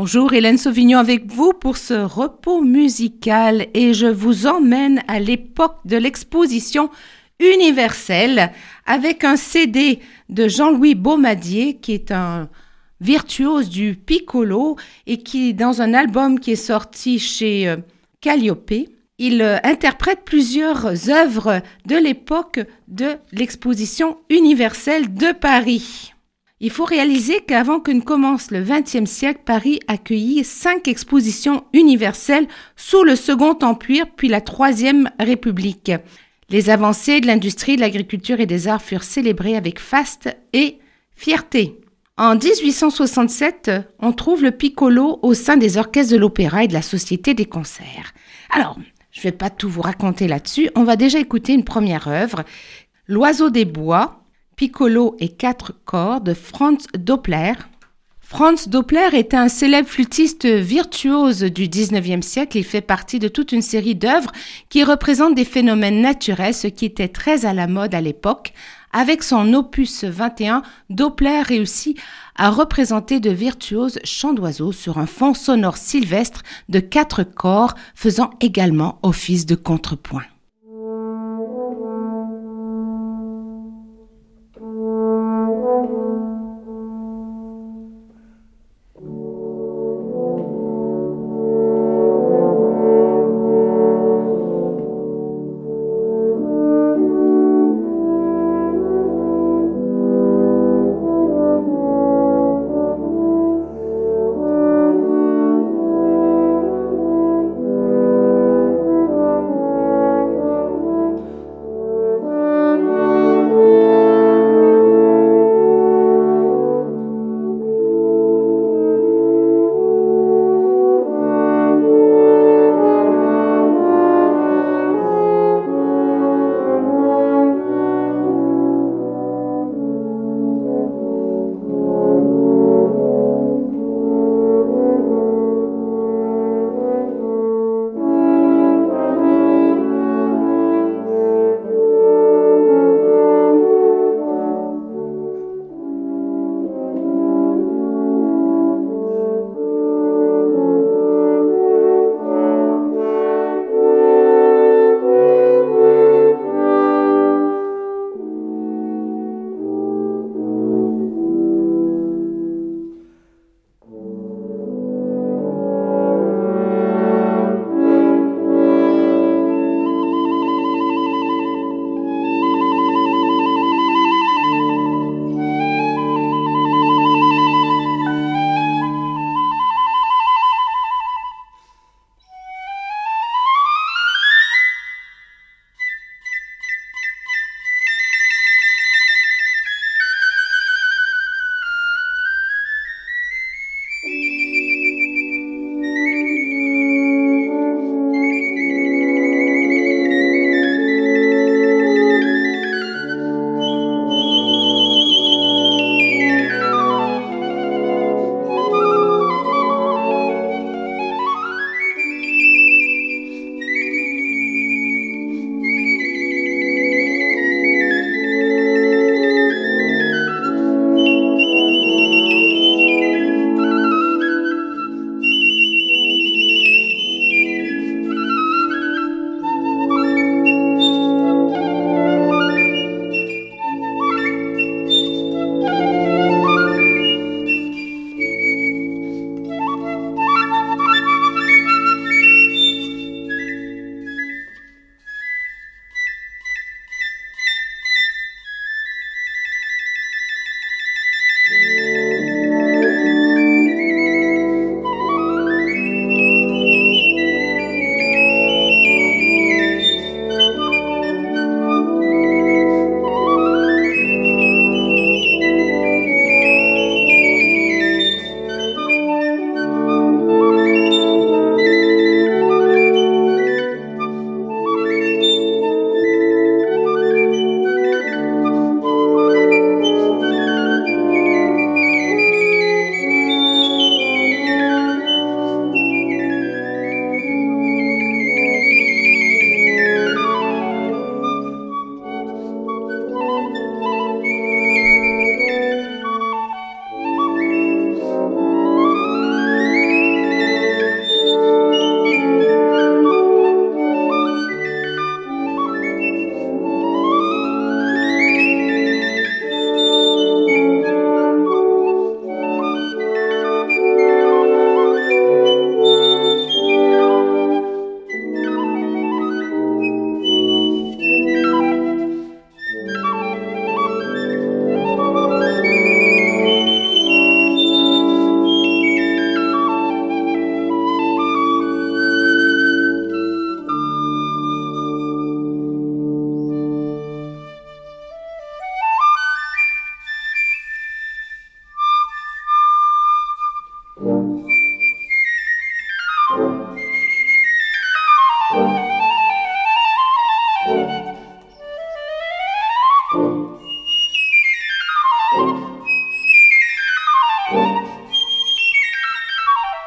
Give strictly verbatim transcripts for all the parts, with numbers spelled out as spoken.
Bonjour, Hélène Sauvignon avec vous pour ce repos musical et je vous emmène à l'époque de l'exposition universelle avec un C D de Jean-Louis Baumadier qui est un virtuose du piccolo et qui, dans un album qui est sorti chez euh, Calliope, il euh, interprète plusieurs œuvres de l'époque de l'exposition universelle de Paris. Il faut réaliser qu'avant que ne commence le vingtième siècle, Paris accueillit cinq expositions universelles sous le Second Empire puis la Troisième République. Les avancées de l'industrie, de l'agriculture et des arts furent célébrées avec faste et fierté. En dix-huit cent soixante-sept, on trouve le piccolo au sein des orchestres de l'opéra et de la Société des concerts. Alors, je ne vais pas tout vous raconter là-dessus, on va déjà écouter une première œuvre, L'Oiseau des bois, piccolo et quatre cordes de Franz Doppler. Franz Doppler était un célèbre flûtiste virtuose du dix-neuvième siècle. Il fait partie de toute une série d'œuvres qui représentent des phénomènes naturels, ce qui était très à la mode à l'époque. Avec son opus vingt et un, Doppler réussit à représenter de virtuoses chants d'oiseaux sur un fond sonore sylvestre de quatre corps, faisant également office de contrepoint.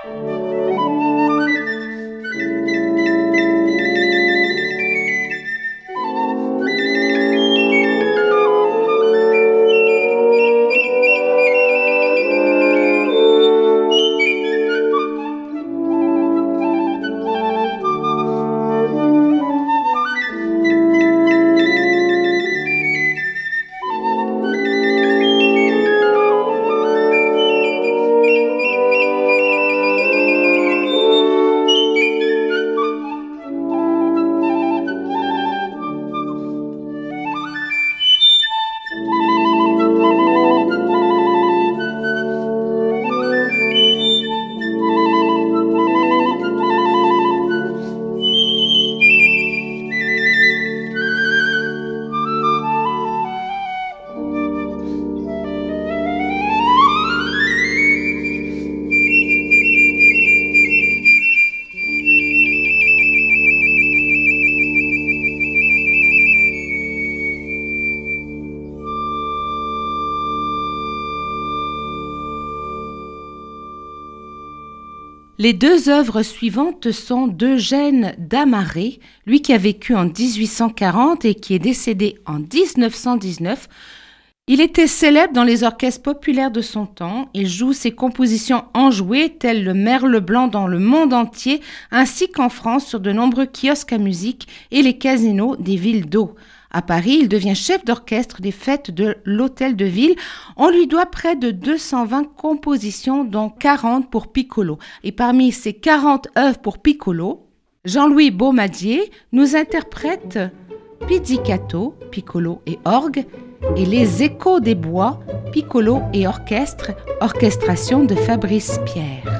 Les deux œuvres suivantes sont d'Eugène Damaré, lui qui a vécu en dix-huit cent quarante et qui est décédé en dix-neuf cent dix-neuf. Il était célèbre dans les orchestres populaires de son temps. Il joue ses compositions enjouées telles le Merle Blanc dans le monde entier, ainsi qu'en France sur de nombreux kiosques à musique et les casinos des villes d'eau. À Paris, il devient chef d'orchestre des fêtes de l'Hôtel de Ville. On lui doit près de deux cent vingt compositions, dont quarante pour piccolo. Et parmi ces quarante œuvres pour piccolo, Jean-Louis Baumadier nous interprète Pizzicato, piccolo et orgue, et Les Échos des Bois, piccolo et orchestre, orchestration de Fabrice Pierre.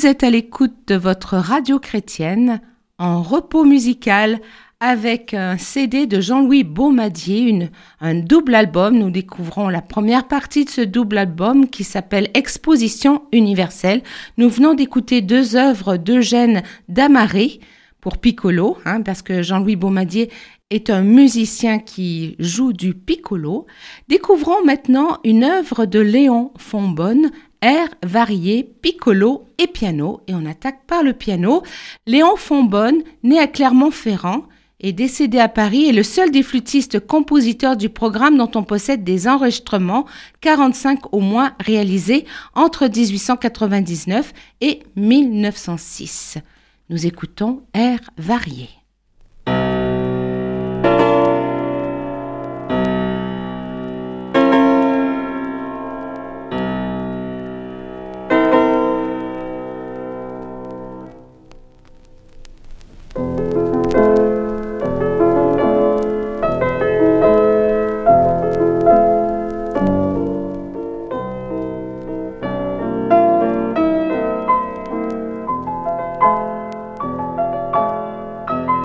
Vous êtes à l'écoute de votre radio chrétienne en repos musical avec un C D de Jean-Louis Baumadier, une, un double album. Nous découvrons la première partie de ce double album qui s'appelle Exposition universelle. Nous venons d'écouter deux œuvres d'Eugène Damaré pour piccolo, hein, parce que Jean-Louis Baumadier est un musicien qui joue du piccolo. Découvrons maintenant une œuvre de Léon Fonbonne, airs variés, piccolo et piano. Et on attaque par le piano. Léon Fonbonne, né à Clermont-Ferrand et décédé à Paris, est le seul des flûtistes-compositeurs du programme dont on possède des enregistrements, quarante-cinq au moins réalisés entre dix-huit cent quatre-vingt-dix-neuf et mille neuf cent six. Nous écoutons airs variés. Thank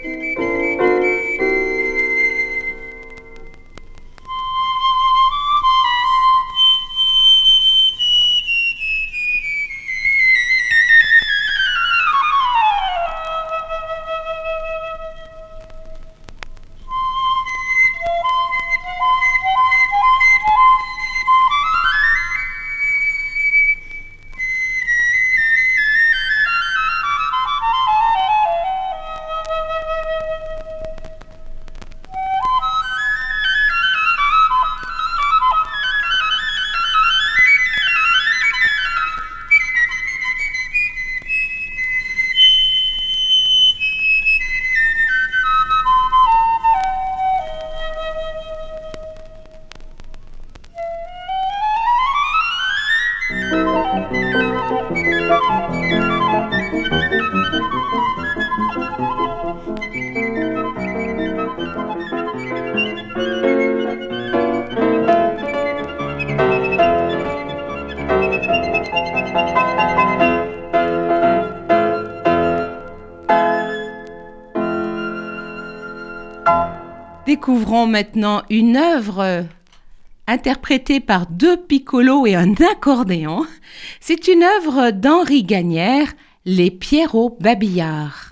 Découvrons maintenant une œuvre interprétée par deux piccolos et un accordéon. C'est une œuvre d'Henri Gagnère, Les Pierrots babillards.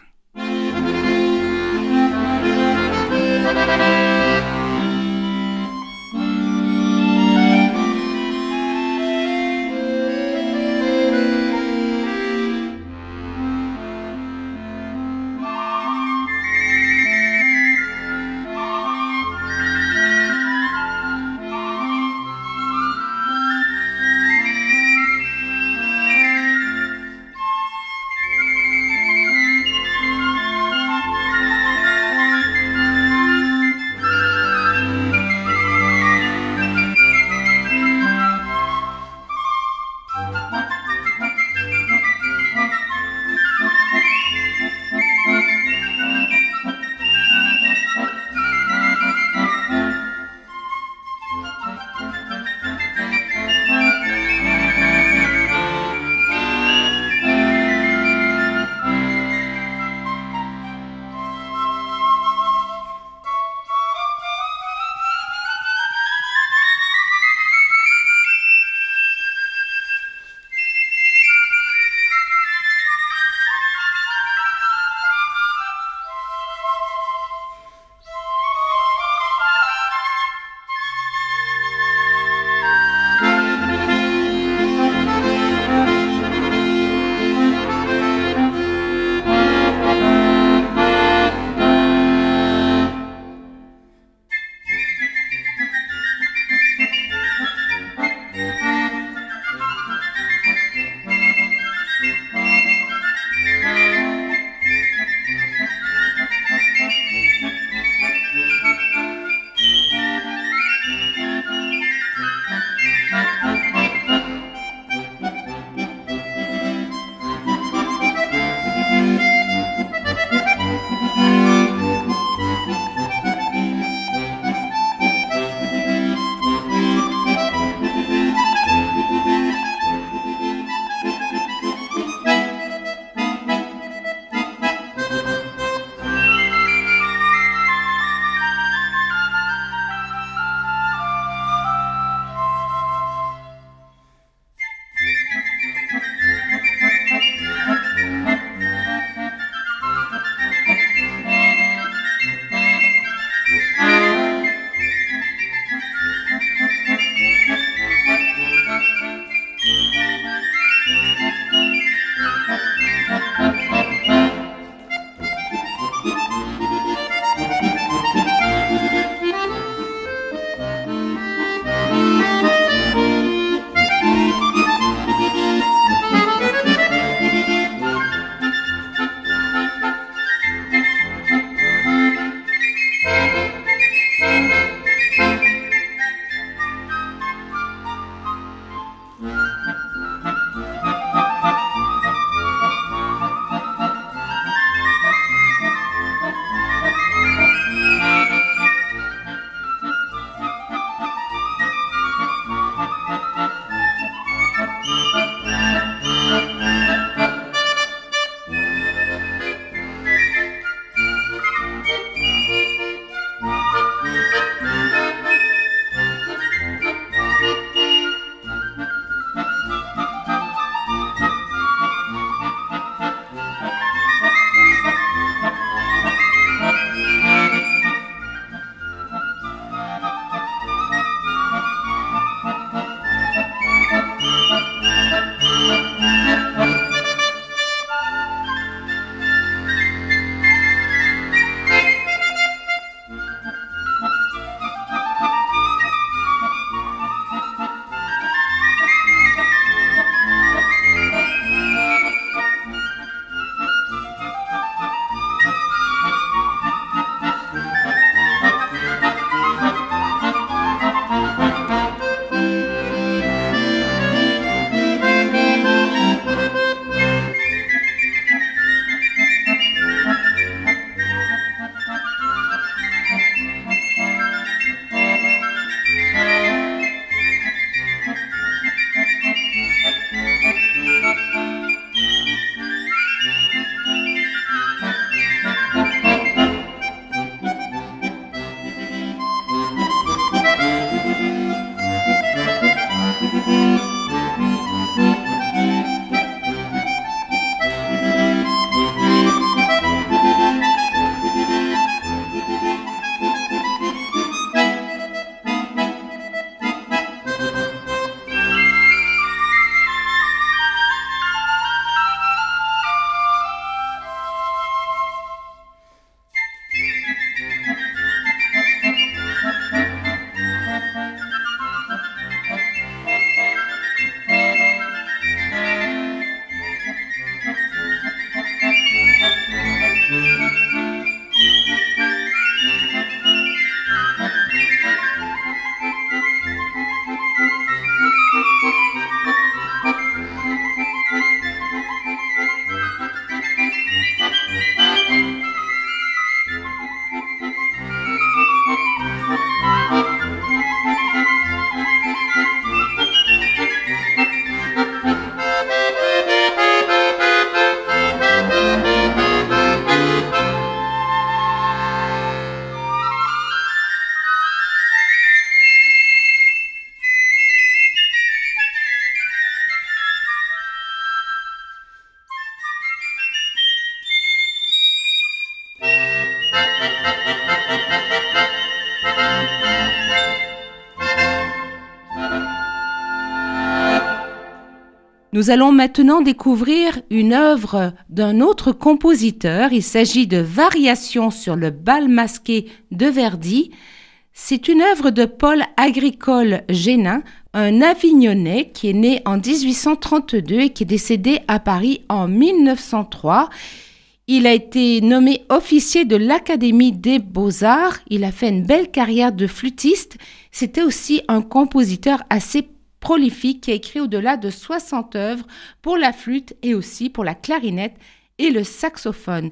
Nous allons maintenant découvrir une œuvre d'un autre compositeur. Il s'agit de Variations sur le bal masqué de Verdi. C'est une œuvre de Paul Agricole Génin, un Avignonnais qui est né en dix-huit cent trente-deux et qui est décédé à Paris en mille neuf cent trois. Il a été nommé officier de l'Académie des Beaux-Arts. Il a fait une belle carrière de flûtiste. C'était aussi un compositeur assez prolifique qui a écrit au-delà de soixante œuvres pour la flûte et aussi pour la clarinette et le saxophone.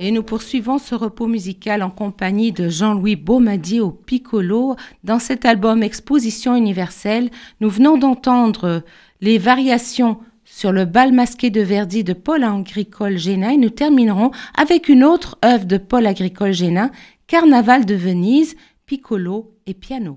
Et nous poursuivons ce repos musical en compagnie de Jean-Louis Baumadier au piccolo. Dans cet album Exposition universelle, nous venons d'entendre les variations sur le bal masqué de Verdi de Paul Agricole Génin et nous terminerons avec une autre œuvre de Paul Agricole Génin, Carnaval de Venise, piccolo et piano.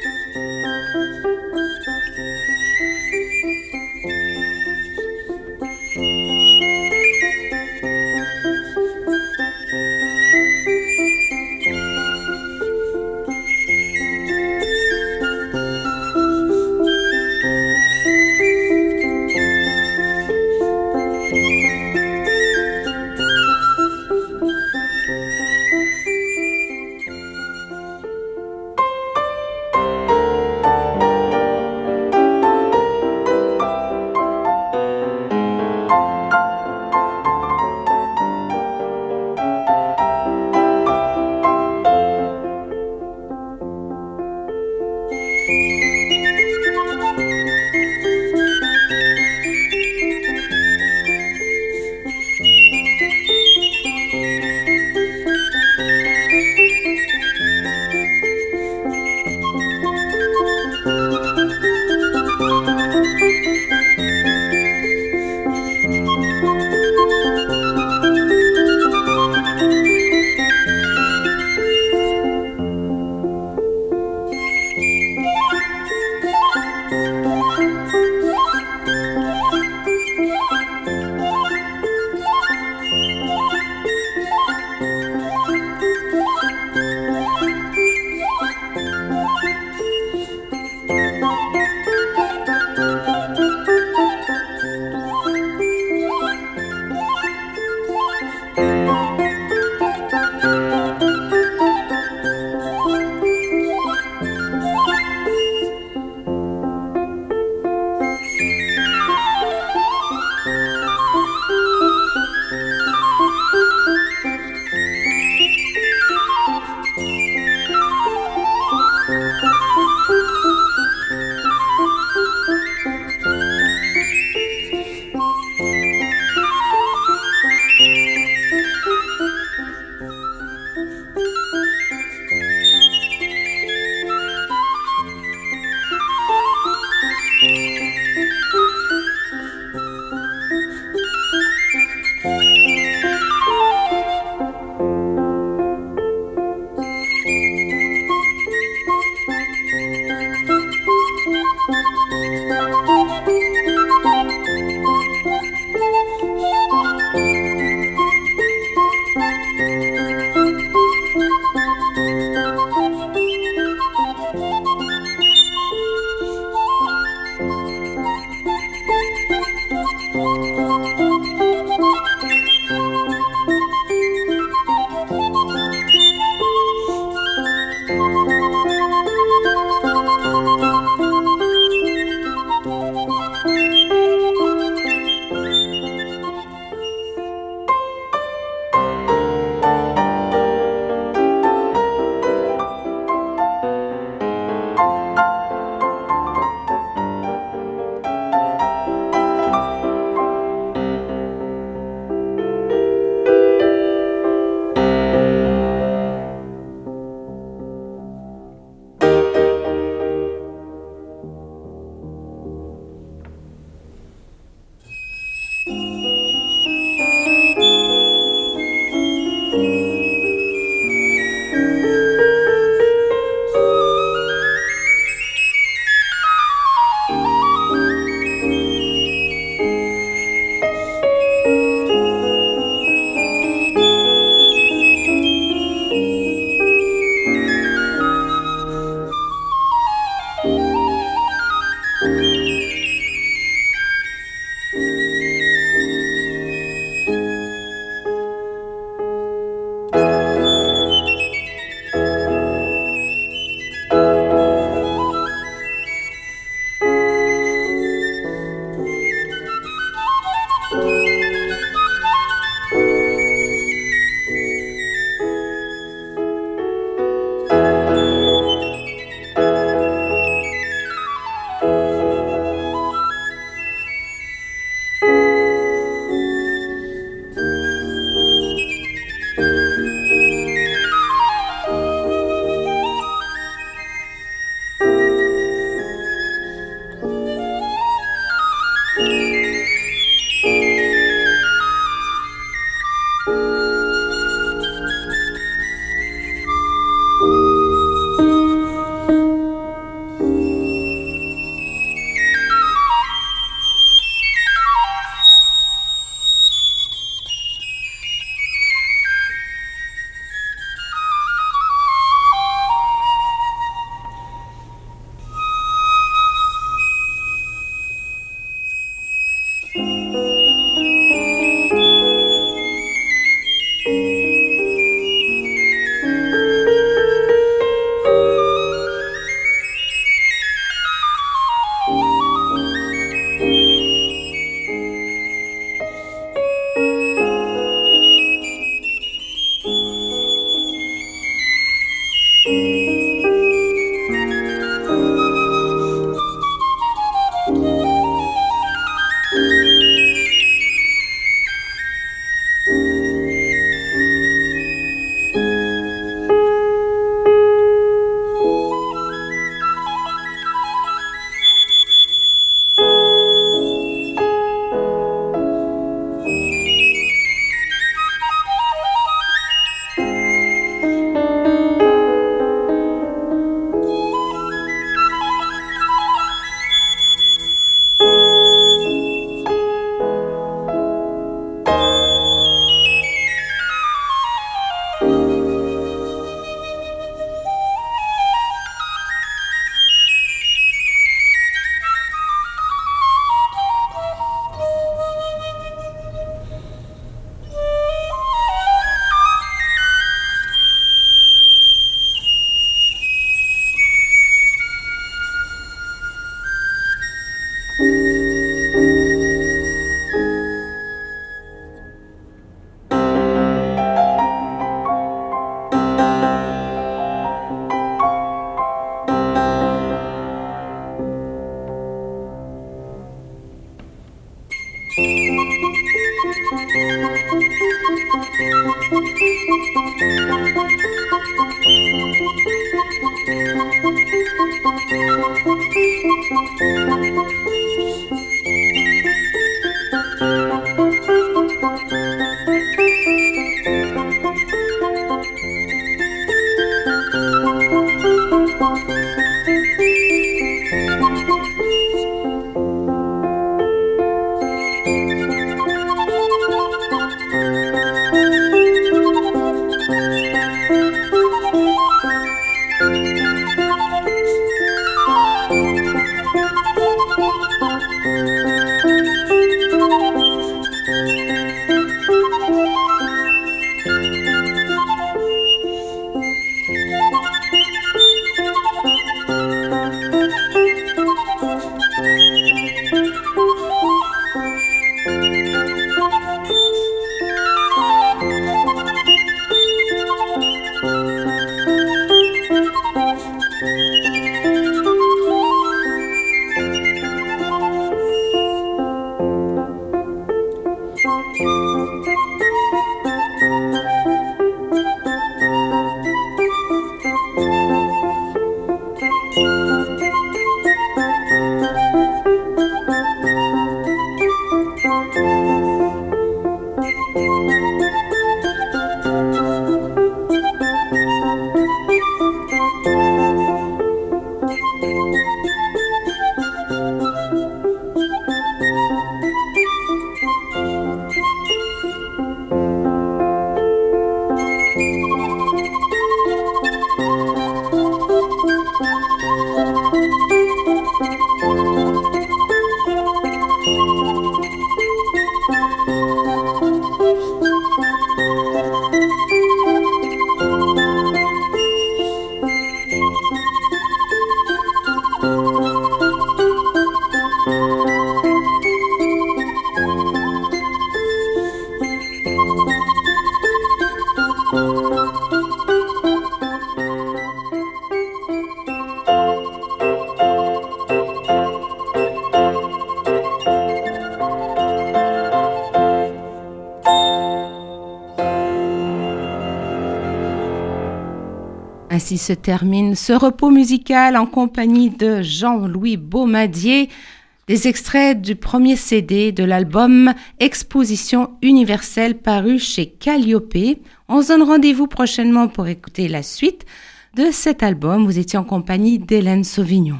Ainsi se termine ce repos musical en compagnie de Jean-Louis Baumadier, des extraits du premier C D de l'album Exposition universelle paru chez Calliope. On se donne rendez-vous prochainement pour écouter la suite de cet album. Vous étiez en compagnie d'Hélène Sauvignon.